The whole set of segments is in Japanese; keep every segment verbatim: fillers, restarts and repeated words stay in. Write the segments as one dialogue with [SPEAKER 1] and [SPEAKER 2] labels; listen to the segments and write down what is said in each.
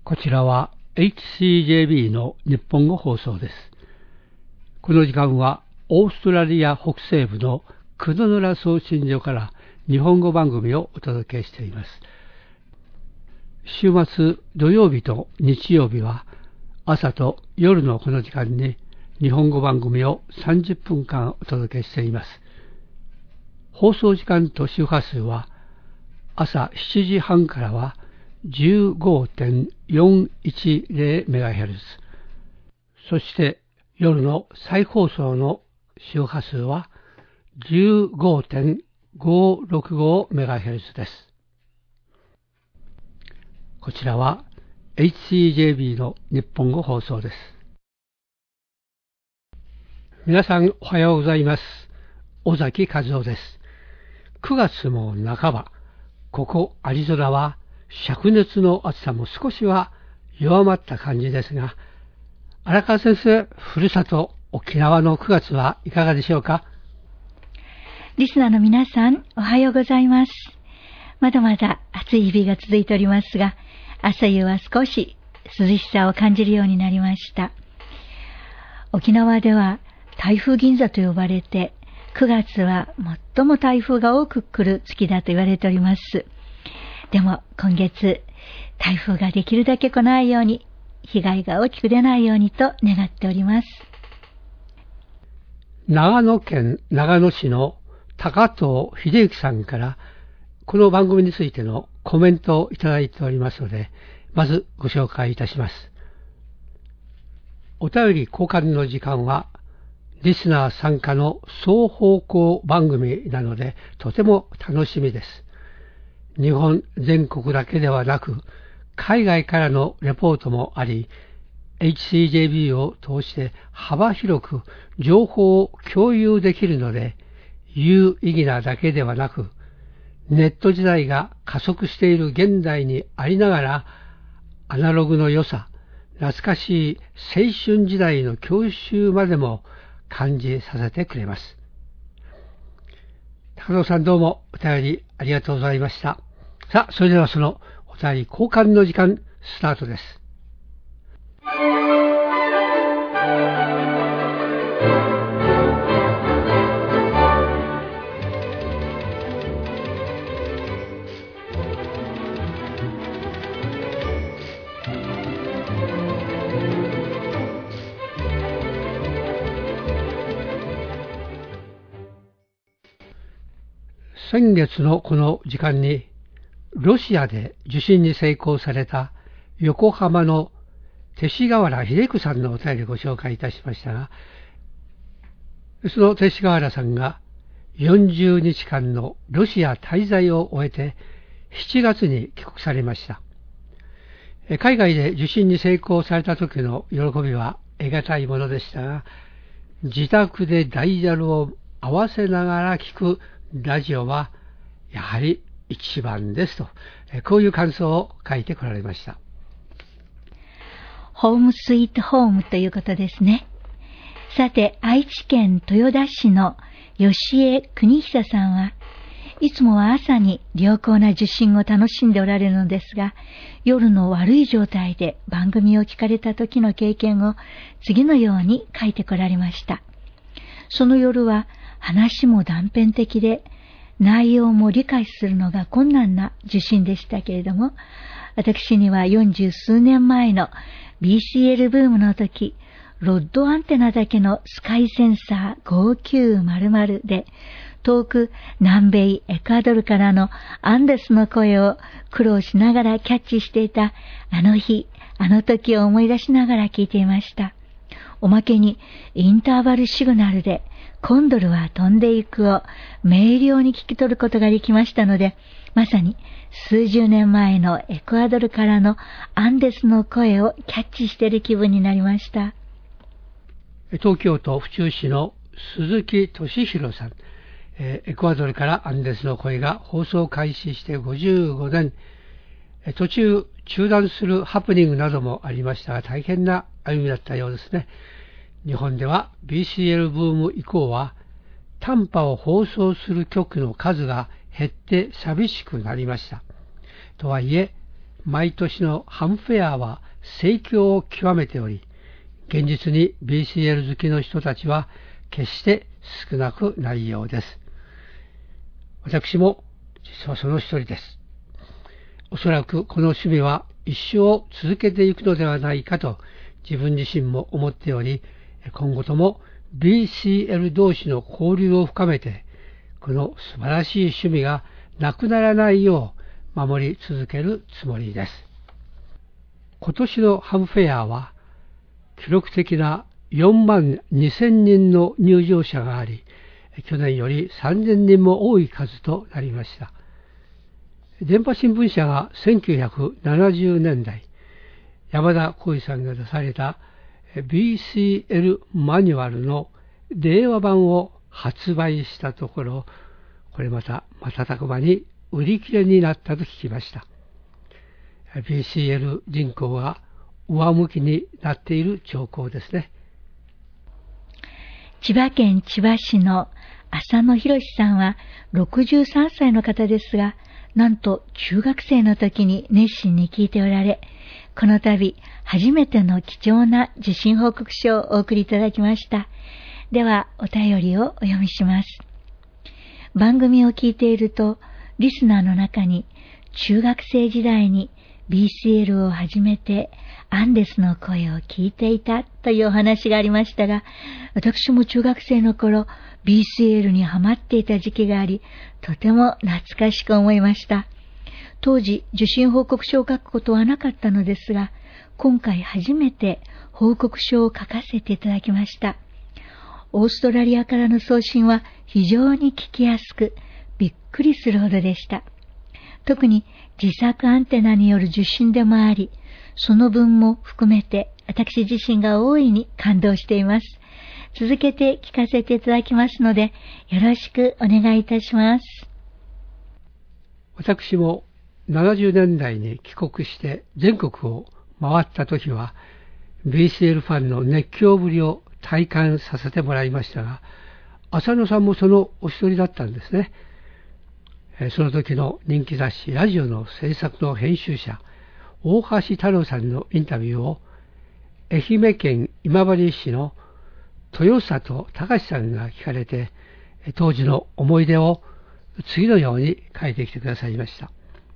[SPEAKER 1] こちらは エイチシージェービー の日本語放送です。この時間はオーストラリア北西部のクドヌラ送信所から日本語番組をお届けしています。週末土曜日と日曜日は朝と夜のこの時間に日本語番組をさんじゅっぷんかんお届けしています。放送時間と周波数は朝しちじはんからは じゅうごてんよんいちゼロメガヘルツ、そして夜の再放送の周波数は じゅうごてんごろくごメガヘルツ です。こちらは エイチシージェービー の日本語放送です。皆さんおはようございます。尾崎和夫です。くがつも半ば、ここアリゾナは灼熱の暑さも少しは弱まった感じですが、荒川先生、ふるさと沖縄のくがつはいかがでしょうか。
[SPEAKER 2] リスナーの皆さん、おはようございます。まだまだ暑い日々が続いておりますが、朝夕は少し涼しさを感じるようになりました。沖縄では台風銀座と呼ばれて、くがつは最も台風が多く来る月だと言われております。でも今月、台風ができるだけ来ないように、被害が大きく出ないようにと願っております。
[SPEAKER 1] 長野県長野市の高藤秀幸さんからこの番組についてのコメントをいただいておりますので、まずご紹介いたします。お便り交換の時間はリスナー参加の双方向番組なのでとても楽しみです。日本全国だけではなく海外からのレポートもあり、エイチシージェービー を通して幅広く情報を共有できるので、有意義なだけではなく、ネット時代が加速している現代にありながら、アナログの良さ、懐かしい青春時代の郷愁までも感じさせてくれます。高野さん、どうもお便りありがとうございました。さあ、それではそのお便り交換の時間スタートです。先月のこの時間にロシアで受信に成功された横浜の勅使河原秀子さんのお便りをご紹介いたしましたが、その勅使河原さんがよんじゅうにちかんのロシア滞在を終えてしちがつに帰国されました。海外で受信に成功された時の喜びは得難いものでしたが、自宅でダイヤルを合わせながら聞くラジオはやはり一番ですと、こういう感想を書いてこられました。
[SPEAKER 2] ホームスイートホームということですね。さて、愛知県豊田市の吉江邦久さんはいつもは朝に良好な受信を楽しんでおられるのですが、夜の悪い状態で番組を聞かれた時の経験を次のように書いてこられました。その夜は話も断片的で内容も理解するのが困難な受信でしたけれども、私にはよんじゅうすうねんまえの ビーシーエル ブームの時、ロッドアンテナだけのスカイセンサーごきゅうまるまるで、遠く南米エクアドルからのアンデスの声を苦労しながらキャッチしていたあの日、あの時を思い出しながら聞いていました。おまけにインターバルシグナルでコンドルは飛んでいくを明瞭に聞き取ることができましたので、まさに数十年前のエクアドルからのアンデスの声をキャッチしている気分になりました。
[SPEAKER 1] 東京都府中市の鈴木俊弘さん、エクアドルからアンデスの声が放送開始してごじゅうごねん、途中中断するハプニングなどもありましたが、大変な歩みだったようですね。日本では ビーシーエル ブーム以降は短波を放送する局の数が減って寂しくなりました。とはいえ、 毎年のハンフェアは盛況を極めており、現実に ビーシーエル 好きの人たちは決して少なくないようです。私も実はその一人です。おそらくこの趣味は一生続けていくのではないかと自分自身も思っており、今後とも ビーシーエル 同士の交流を深めて、この素晴らしい趣味がなくならないよう守り続けるつもりです。今年のハンフェアは記録的なよんまんにせんにんの入場者があり、去年よりさんぜんにんも多い数となりました。電波新聞社がせんきゅうひゃくななじゅうねんだい、山田浩二さんが出された ビーシーエル マニュアルの令和版を発売したところ、これまた瞬く間に売り切れになったと聞きました。ビーシーエル 人口が上向きになっている兆候ですね。
[SPEAKER 2] 千葉県千葉市の浅野博さんはろくじゅうさんさいの方ですが、なんと中学生の時に熱心に聞いておられ、この度初めての貴重な受信報告書をお送りいただきました。ではお便りをお読みします。番組を聞いていると、リスナーの中に中学生時代に ビーシーエル を始めてアンデスの声を聞いていたというお話がありましたが、私も中学生の頃 ビーシーエル にハマっていた時期があり、とても懐かしく思いました。当時受信報告書を書くことはなかったのですが、今回初めて報告書を書かせていただきました。オーストラリアからの送信は非常に聞きやすく、びっくりするほどでした。特に自作アンテナによる受信でもあり、その分も含めて私自身が大いに感動しています。続けて聞かせていただきますので、よろしくお願いいたします。
[SPEAKER 1] 私もななじゅうねんだいに帰国して全国を回った時は ビーシーエル ファンの熱狂ぶりを体感させてもらいましたが、浅野さんもそのお一人だったんですね。その時の人気雑誌ラジオの制作の編集者大橋太郎さんのインタビューを愛媛県今治市の豊里隆さんが聞かれて、当時の思い出を次のように書いてきてくださいました。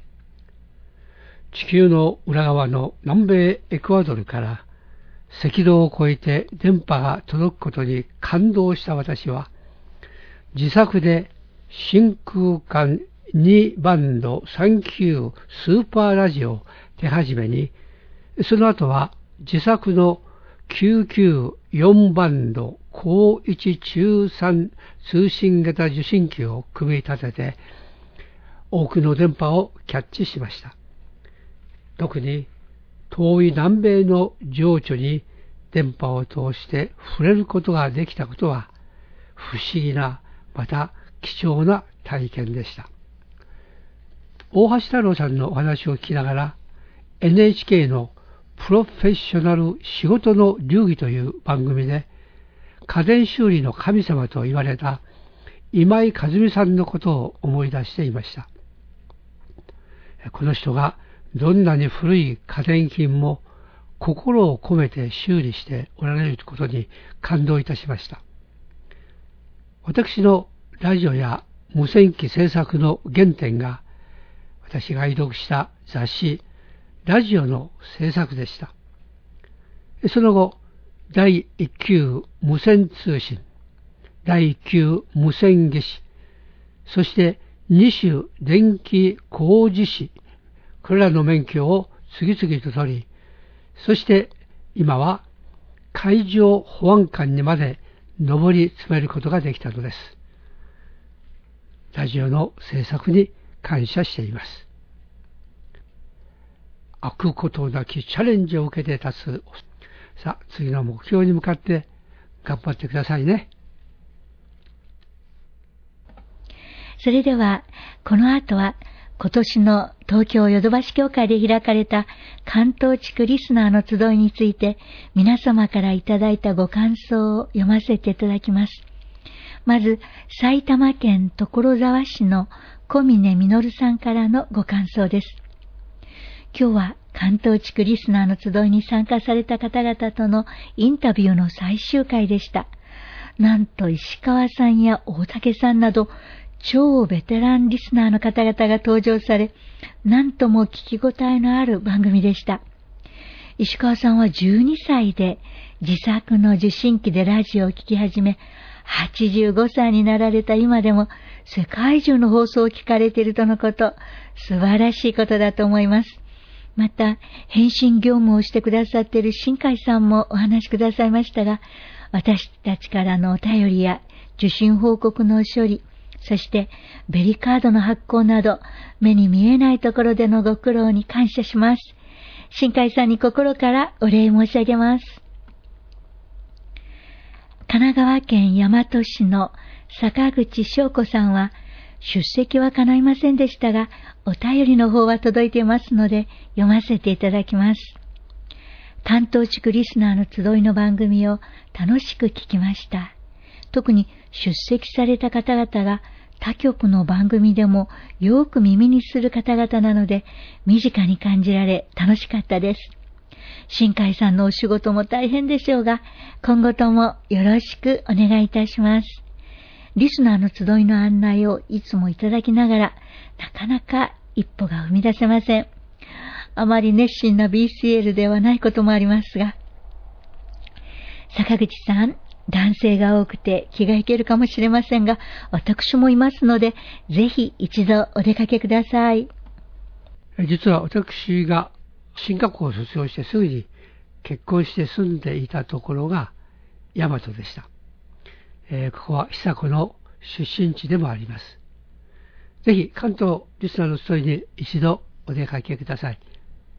[SPEAKER 1] 地球の裏側の南米エクアドルから赤道を越えて電波が届くことに感動した私は、自作で真空管にバンドさんじゅうきゅうスーパーラジオ手始めに、その後は自作のきゅうじゅうきゅうよんバンド高いち中さん通信型受信機を組み立てて多くの電波をキャッチしました。特に遠い南米の情緒に電波を通して触れることができたことは不思議な、また貴重な体験でした。大橋太郎さんのお話を聞きながら エヌエイチケー のプロフェッショナル仕事の流儀という番組で家電修理の神様と言われた今井和美さんのことを思い出していました。この人がどんなに古い家電品も心を込めて修理しておられることに感動いたしました。私のラジオや無線機制作の原点が私が愛読した雑誌ラジオの制作でした。その後だいいっ級無線通信、だいいっ級無線技師、そしてに種電気工事士、これらの免許を次々と取り、そして今は海上保安官にまで上り詰めることができたのです。ラジオの制作に感謝しています。飽くことなきチャレンジを受けて立つ。さあ、次の目標に向かって頑張ってくださいね。
[SPEAKER 2] それでは、この後は今年の東京ヨドバシ協会で開かれた関東地区リスナーの集いについて皆様からいただいたご感想を読ませていただきます。まず、埼玉県所沢市の小峰実さんからのご感想です。 今日は関東地区リスナーの集いに参加された方々とのインタビューの最終回でした。なんと石川さんや大竹さんなど超ベテランリスナーの方々が登場され、なんとも聞き応えのある番組でした。石川さんはじゅうにさいで自作の受信機でラジオを聞き始め、はちじゅうごさいになられた今でも世界中の放送を聞かれているとのこと、素晴らしいことだと思います。また、返信業務をしてくださっている新海さんもお話しくださいましたが、私たちからのお便りや受信報告の処理、そしてベリカードの発行など、目に見えないところでのご苦労に感謝します。新海さんに心からお礼申し上げます。神奈川県大和市の坂口翔子さんは、出席は叶いませんでしたが、お便りの方は届いていますので、読ませていただきます。関東地区リスナーの集いの番組を楽しく聞きました。特に出席された方々が他局の番組でもよく耳にする方々なので、身近に感じられ楽しかったです。新海さんのお仕事も大変でしょうが、今後ともよろしくお願いいたします。リスナーの集いの案内をいつもいただきながら、なかなか一歩が踏み出せません。あまり熱心な ビーシーエル ではないこともありますが、坂口さん、男性が多くて気が引けるかもしれませんが、私もいますので、ぜひ一度お出かけください。
[SPEAKER 1] 実は私が進学校を卒業してすぐに結婚して住んでいたところが大和でした。えー、ここは久子の出身地でもあります。ぜひ関東リスナーの集いに一度お出かけください。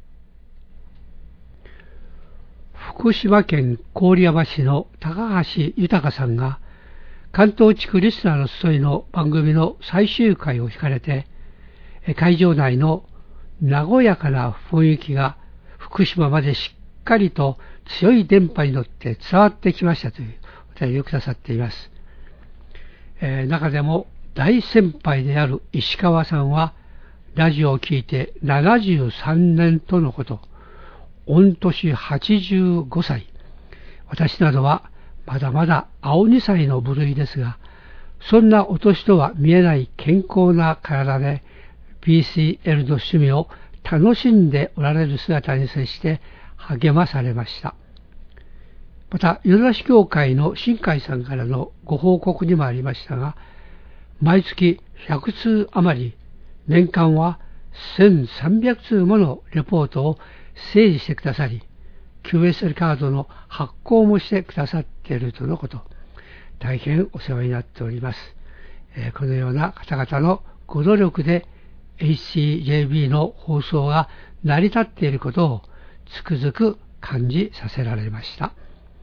[SPEAKER 1] 福島県郡山市の高橋豊さんが関東地区リスナーの集いの番組の最終回を聞かれて、会場内の和やかな雰囲気が福島までしっかりと強い電波に乗って伝わってきましたというお便りをくださっています。えー、中でも大先輩である石川さんはラジオを聞いてななじゅうさんねんとのこと。御年はちじゅうごさい。私などはまだまだ青にさいの部類ですが、そんなお年とは見えない健康な体で ビーシーエル の趣味を楽しんでおられる姿に接して励まされました。また、米田市教会の新海さんからのご報告にもありましたが、毎月ひゃくつう余り、年間はせんさんびゃくつうものレポートを整理してくださり、キューエスエル カードの発行もしてくださっているとのこと。大変お世話になっております。えー、このような方々のご努力で エイチシージェービー の放送が成り立っていることをつくづく感じさせられました。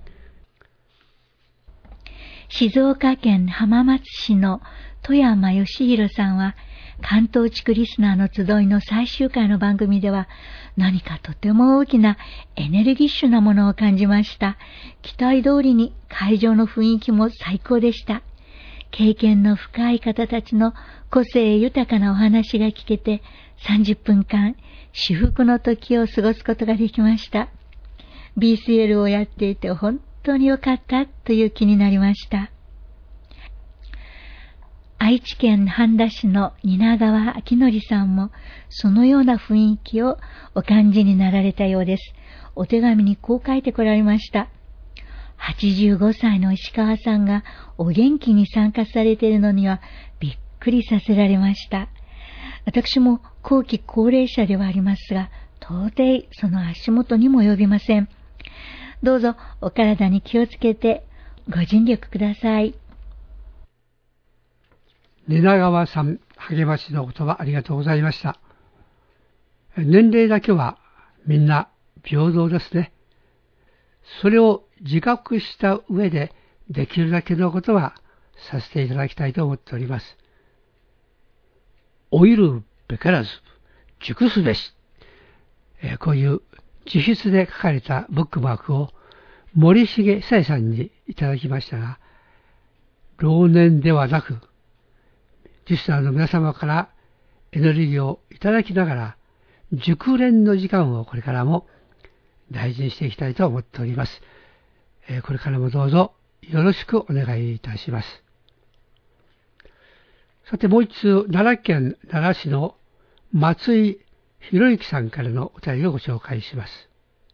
[SPEAKER 2] 静岡県浜松市の富山義弘さんは、関東地区リスナーの集いの最終回の番組では、何かとても大きなエネルギッシュなものを感じました。期待通りに会場の雰囲気も最高でした。経験の深い方たちの個性豊かなお話が聞けて、さんじゅっぷんかん至福の時を過ごすことができました。ビーシーエル をやっていて本当に良かったという気になりました。愛知県半田市の蜷川明則さんもそのような雰囲気をお感じになられたようです。お手紙にこう書いてこられました。はちじゅうごさいの石川さんがお元気に参加されているのにはびっくりさせられました。私も後期高齢者ではありますが、到底その足元にも及びません。どうぞお体に気をつけてご尽力ください。
[SPEAKER 1] 蜷川さん、励ましの言葉ありがとうございました。年齢だけはみんな平等ですね。それを自覚した上でできるだけのことはさせていただきたいと思っております。老いるべからず熟すべし、えー、こういう自筆で書かれたブックマークを森重久さんにいただきましたが、老年ではなくリスナーの皆様からエネルギーをいただきながら熟練の時間をこれからも大事にしていきたいと思っております。えー、これからもどうぞよろしくお願いいたします。さてもう一通、奈良県奈良市の松井博之さんからのお便りをご紹介します。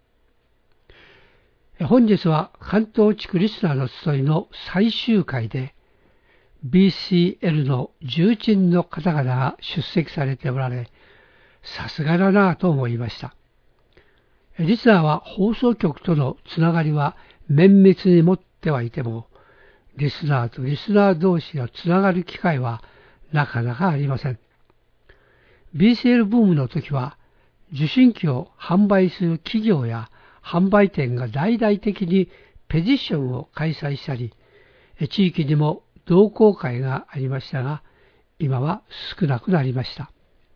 [SPEAKER 1] 本日は関東地区リスナーの集いの最終回で ビーシーエル の重鎮の方々が出席されておられ、さすがだなぁと思いました。リスナーは放送局とのつながりは綿密に持ってはいても、リスナーとリスナー同士がつながる機会はなかなかありません。ビーシーエル ブームの時は、受信機を販売する企業や販売店が大々的にペディションを開催したり、地域にも同好会がありましたが、今は少なくなりました。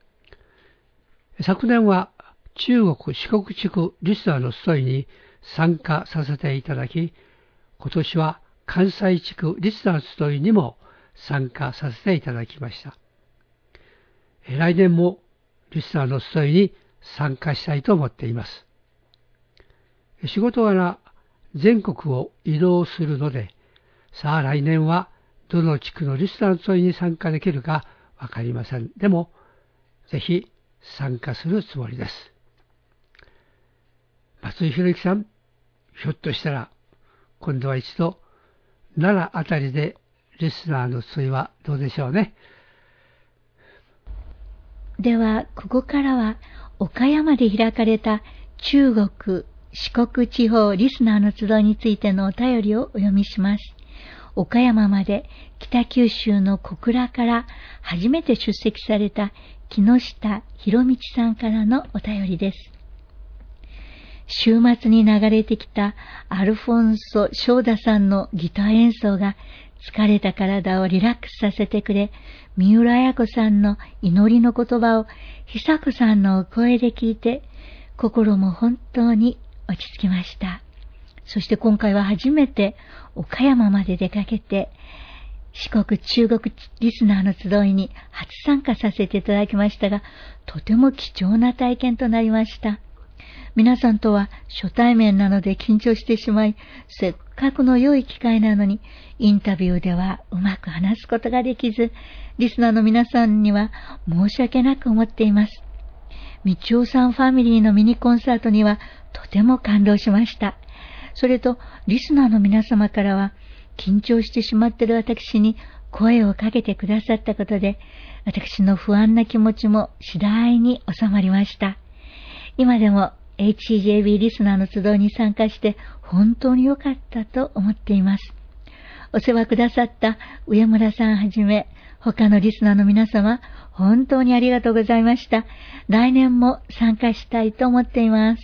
[SPEAKER 1] 昨年は中国四国地区リスナーの集いに参加させていただき、今年は関西地区リスナーの集いにも参加させていただきました。来年もリスナーの集いに参加したいと思っています。仕事柄全国を移動するので、さあ来年はどの地区のリスナーの集いに参加できるかわかりません。でも、ぜひ参加するつもりです。松井博之さん、ひょっとしたら今度は一度奈良あたりでリスナーの集いはどうでしょうね。
[SPEAKER 2] では、ここからは岡山で開かれた中国、四国地方リスナーの集いについてのお便りをお読みします。岡山まで北九州の小倉から初めて出席された木下博道さんからのお便りです。週末に流れてきたアルフォンソ・翔太さんのギター演奏が疲れた体をリラックスさせてくれ、三浦綾子さんの祈りの言葉を久子さんのお声で聞いて、心も本当に落ち着きました。そして今回は初めて岡山まで出かけて、四国中国リスナーの集いに初参加させていただきましたが、とても貴重な体験となりました。皆さんとは初対面なので緊張してしまい、せっかくの良い機会なのに、インタビューではうまく話すことができず、リスナーの皆さんには申し訳なく思っています。みちおさんファミリーのミニコンサートにはとても感動しました。それと、リスナーの皆様からは、緊張してしまっている私に声をかけてくださったことで、私の不安な気持ちも次第に収まりました。今でも エイチジェービー リスナーの集いに参加して本当に良かったと思っています。お世話くださった上村さんはじめ、他のリスナーの皆様、本当にありがとうございました。来年も参加したいと思っています。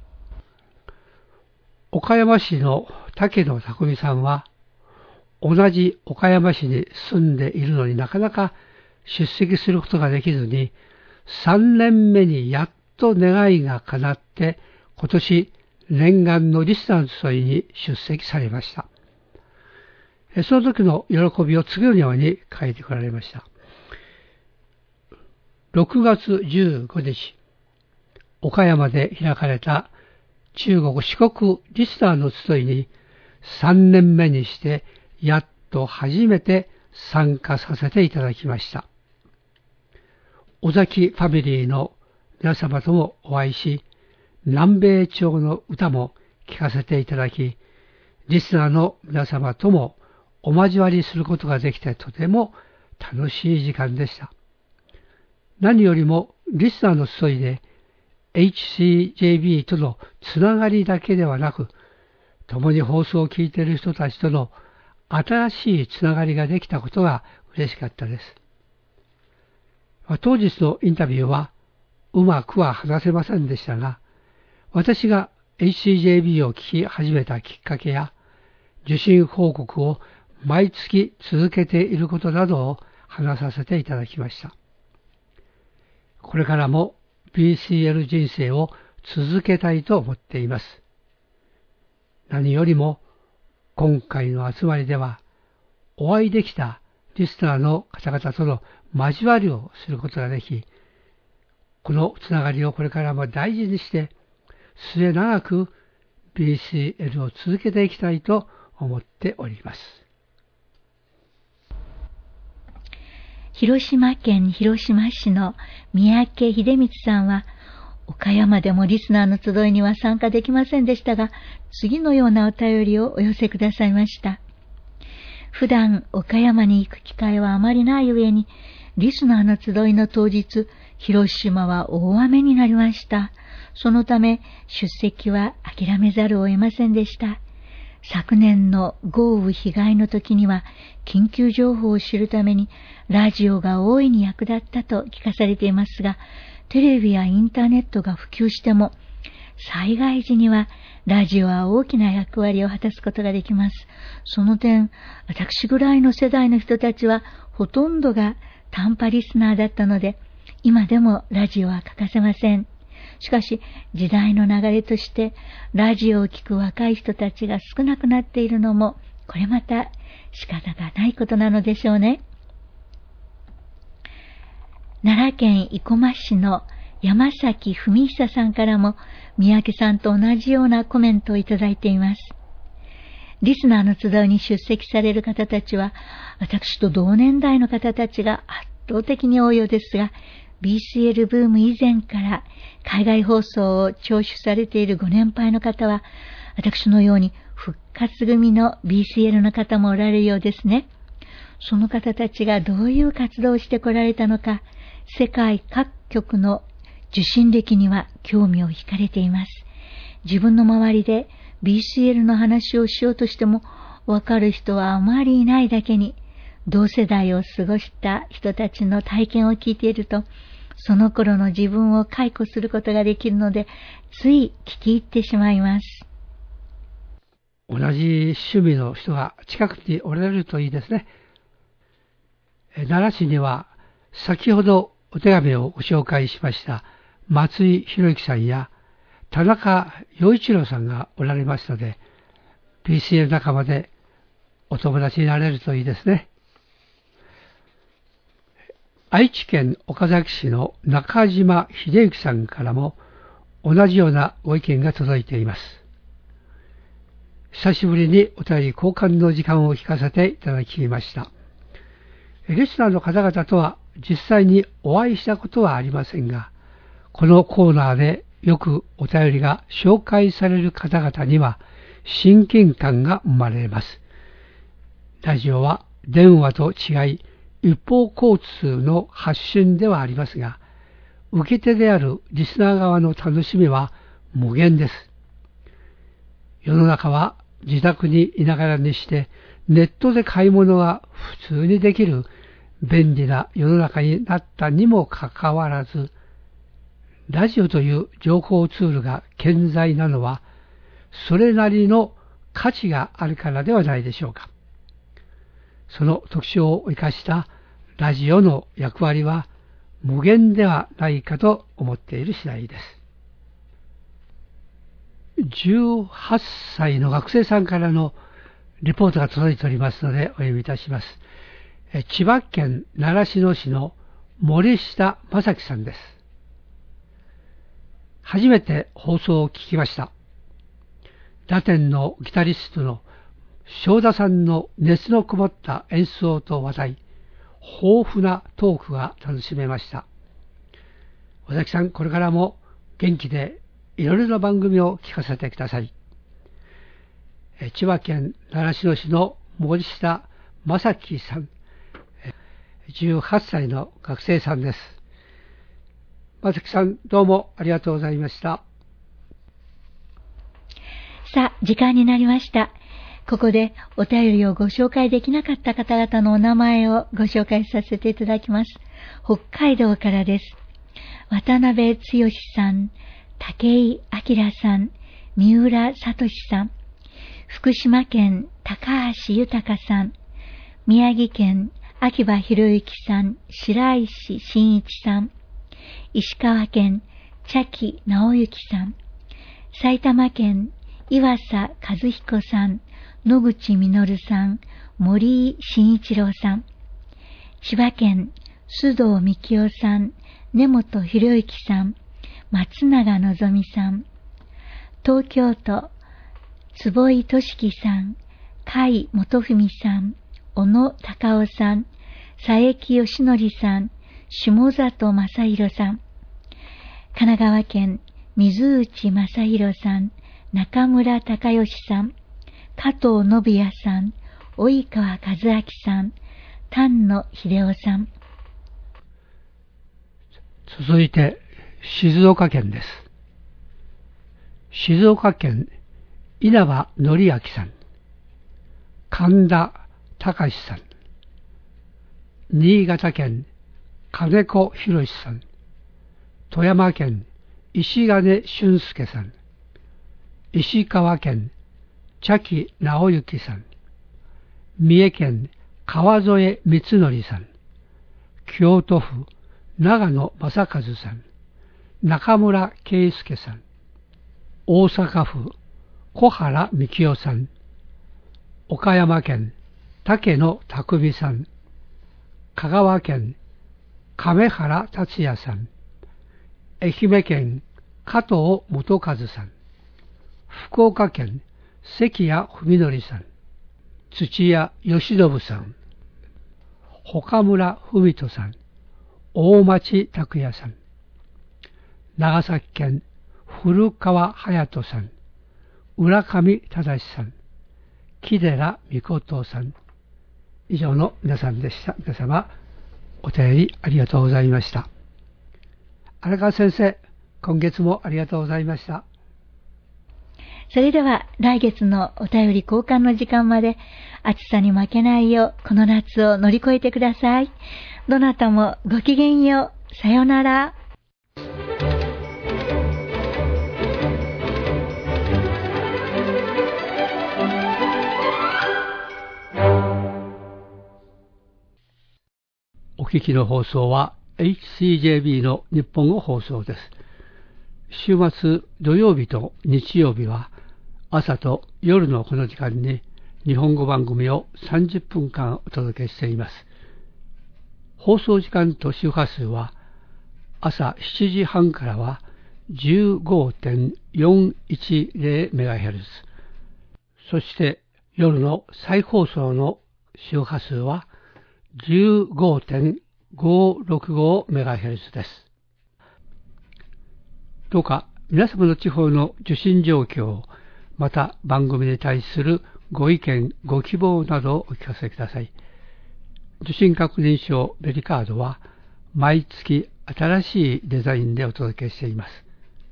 [SPEAKER 1] 岡山市の竹野匠さんは、同じ岡山市に住んでいるのになかなか出席することができずに、さんねんめにやっと願いが叶って、今年念願のリスナーの集いに出席されました。その時の喜びを次のように書いてこられました。ろくがつじゅうごにち、岡山で開かれた中国四国リスナーの集いにさんねんめにしてやっと初めて参加させていただきました。尾崎ファミリーの皆様ともお会いし、南米町の歌も聴かせていただき、リスナーの皆様ともお交わりすることができてとても楽しい時間でした。何よりもリスナーの集いで エイチシージェービー とのつながりだけではなく、共に放送を聞いている人たちとの新しいつながりができたことが嬉しかったです。当日のインタビューはうまくは話せませんでしたが、私が エイチシージェービー を聞き始めたきっかけや、受信報告を毎月続けていることなどを話させていただきました。これからも ビーシーエル 人生を続けたいと思っています。何よりも今回の集まりではお会いできたリスナーの方々との交わりをすることができ、 このつながりをこれからも大事にして、末永く ビーシーエル を続けていきたいと思っております。
[SPEAKER 2] 広島県広島市の三宅秀光さんは、岡山でもリスナーの集いには参加できませんでしたが、次のようなお便りをお寄せくださいました。普段岡山に行く機会はあまりない上に、リスナーの集いの当日、広島は大雨になりました。そのため出席は諦めざるを得ませんでした。昨年の豪雨被害の時には緊急情報を知るためにラジオが大いに役立ったと聞かされていますが、テレビやインターネットが普及しても災害時にはラジオは大きな役割を果たすことができます。その点、私ぐらいの世代の人たちはほとんどが短波リスナーだったので、今でもラジオは欠かせません。しかし、時代の流れとして、ラジオを聞く若い人たちが少なくなっているのも、これまた仕方がないことなのでしょうね。奈良県生駒市の山崎文久さんからも、三宅さんと同じようなコメントをいただいています。リスナーの集いに出席される方たちは、私と同年代の方たちが圧倒的に多いようですが、ビーシーエル ブーム以前から海外放送を聴取されているご年配の方は、私のように復活組の ビーシーエル の方もおられるようですね。その方たちがどういう活動をしてこられたのか、世界各局の受信歴には興味を惹かれています。自分の周りで ビーシーエル の話をしようとしても、わかる人はあまりいないだけに、同世代を過ごした人たちの体験を聞いていると、その頃の自分を回顧することができるので、つい聞き入ってしまいます。
[SPEAKER 1] 同じ趣味の人が近くにおられるといいですね。奈良市には先ほどお手紙をご紹介しました松井宏之さんや田中陽一郎さんがおられますので、ビーシーエル 仲間でお友達になれるといいですね。愛知県岡崎市の中島秀幸さんからも同じようなご意見が届いています。久しぶりにお便り交換の時間を聞かせていただきました。リスナーの方々とは実際にお会いしたことはありませんが、このコーナーでよくお便りが紹介される方々には親近感が生まれます。ラジオは電話と違い、一方交通の発信ではありますが、受け手であるリスナー側の楽しみは無限です。世の中は自宅にいながらにしてネットで買い物が普通にできる便利な世の中になったにもかかわらず、ラジオという情報ツールが健在なのはそれなりの価値があるからではないでしょうか。その特徴を生かしたラジオの役割は無限ではないかと思っている次第です。じゅうはっさいの学生さんからのリポートが届いておりますのでお読みいたします。千葉県習志野市の森下正樹さんです。初めて放送を聞きました。ラテンのギタリストの正田さんの熱のこもった演奏と話題、豊富なトークが楽しめました。尾崎さん、これからも元気でいろいろな番組を聞かせてください。千葉県習志野市の森下正樹さん、じゅうはっさいの学生さんです。正樹さん、どうもありがとうございました。
[SPEAKER 2] さあ、時間になりました。ここでお便りをご紹介できなかった方々のお名前をご紹介させていただきます。北海道からです。渡辺剛さん、武井明さん、三浦聡さん、福島県高橋豊さん、宮城県秋葉博之さん、白石真一さん、石川県茶木直之さん、埼玉県岩佐和彦さん、野口実さん、森井慎一郎さん、千葉県須藤幹夫さん、 根本博之さん、松永のぞみさん、東京都坪井俊樹さん、甲斐元文さん、小野隆夫さん、佐伯義則さん、下里正弘さん、神奈川県水内正弘さん、中村隆義さん、加藤信也さん、及川和明さん、丹野秀夫さん。
[SPEAKER 1] 続いて静岡県です。静岡県稲葉則明さん、神田隆さん、新潟県金子博さん、富山県石金俊介さん、石川県茶木直之さん、三重県川添光則さん、京都府長野正和さん、中村圭介さん、大阪府小原幹夫さん、岡山県竹野匠さん、香川県亀原達也さん、愛媛県加藤元和さん、福岡県関谷文則さん、土屋義信さん、岡村文人さん、大町拓也さん、長崎県古川隼人さん、浦上忠さん、木寺美琴さん、以上の皆さんでした。皆様お便りありがとうございました。荒川先生、今月もありがとうございました。
[SPEAKER 2] それでは来月のお便り交換の時間まで暑さに負けないようこの夏を乗り越えてください。どなたもごきげんよう。さようなら。
[SPEAKER 1] お聞きの放送は エイチシージェービー の日本語放送です。週末土曜日と日曜日は朝と夜のこの時間に日本語番組をさんじゅっぷんかんお届けしています。放送時間と周波数は朝しちじはんからは じゅうごてんよんいちゼロメガヘルツ、 そして夜の再放送の周波数は じゅうごてんごろくごメガヘルツ です。どうか皆様の地方の受信状況、また番組に対するご意見ご希望などをお聞かせください。受信確認証ベリカードは毎月新しいデザインでお届けしています。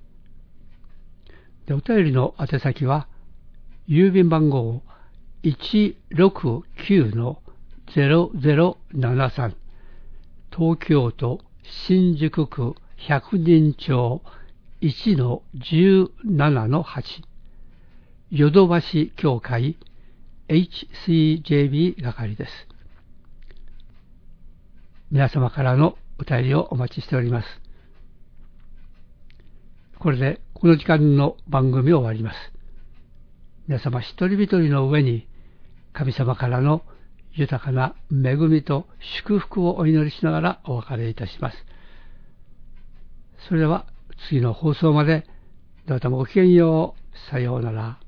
[SPEAKER 1] でお便りの宛先は郵便番号 いちろくきゅうのゼロゼロななさん、東京都新宿区百人町 いちのじゅうななのはち、ヨドバシ協会 エイチシージェービー 係です。皆様からのお便りをお待ちしております。これでこの時間の番組を終わります。皆様一人一人の上に神様からの豊かな恵みと祝福をお祈りしながらお別れいたします。それでは次の放送までどうぞごきげんよう。さようなら。